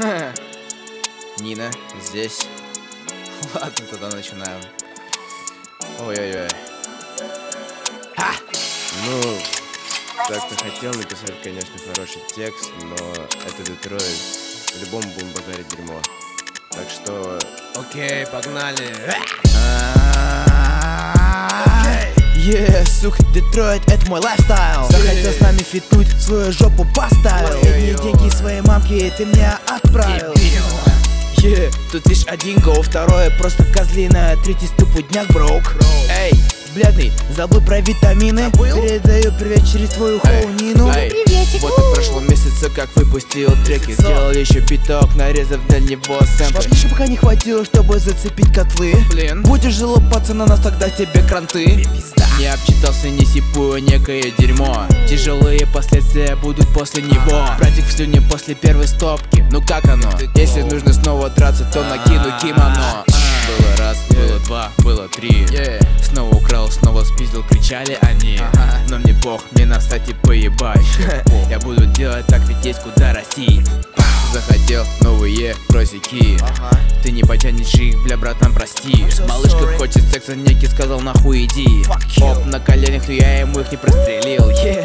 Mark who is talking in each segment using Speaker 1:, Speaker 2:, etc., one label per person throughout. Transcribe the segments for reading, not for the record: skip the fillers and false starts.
Speaker 1: Нина здесь. Ладно, тогда начинаем. Ой-ой-ой.
Speaker 2: Ну, так-то хотел написать, конечно, хороший текст, но это Детройт. По-любому будем базарить дерьмо. Так что...
Speaker 1: Окей, погнали.
Speaker 3: Сука, Детройт, это мой лайфстайл. Захотел с нами фитнуть, свою жопу поставил. Последние деньги своей мамки ты мне отправил. Тут лишь один гоу, второе просто козлиное, третий стопудняк броук. Эй, бледный, забыл про витамины. Передаю привет через твою хоунину.
Speaker 1: Вот и прошло месяца, как выпустил треки. Сделал еще биток, нарезав для него сэмплы.
Speaker 3: Еще пока не хватило, чтобы зацепить котлы.
Speaker 1: Блин.
Speaker 3: Будешь залупаться на нас, тогда тебе кранты.
Speaker 1: Не обчитался, не сипую некое дерьмо. Тяжелые последствия будут после него. Братик в слюне после первой стопки. Ну как оно? Если нужно снова драться, то накину кимоно. Было раз, было два, было три. Снова украл, снова спиздил, кричали они. Но мне бог, мне насрать и поебать. Я буду делать так, ведь есть куда расти. Захотел новые тросики. Ты не потянешь их, бля, братан, прости. Малышка хочет секса, некий сказал, нахуй иди. Оп, на коленях, но я ему их не прострелил.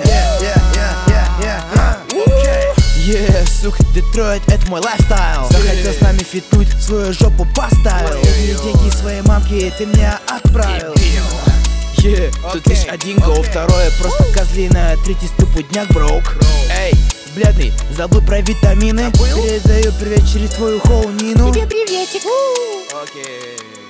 Speaker 3: Сука, Детройт, это мой лайфстайл. Захотел с нами фитнуть, свою жопу поставил. Последние деньги своей мамки ты мне отправил. Тут лишь один гоу, второе просто козлиное, третий стопудняк броук. Эй, бледный, забыл про витамины. Передаю привет через твою хоунину.
Speaker 4: Тебе приветик.
Speaker 1: Окей.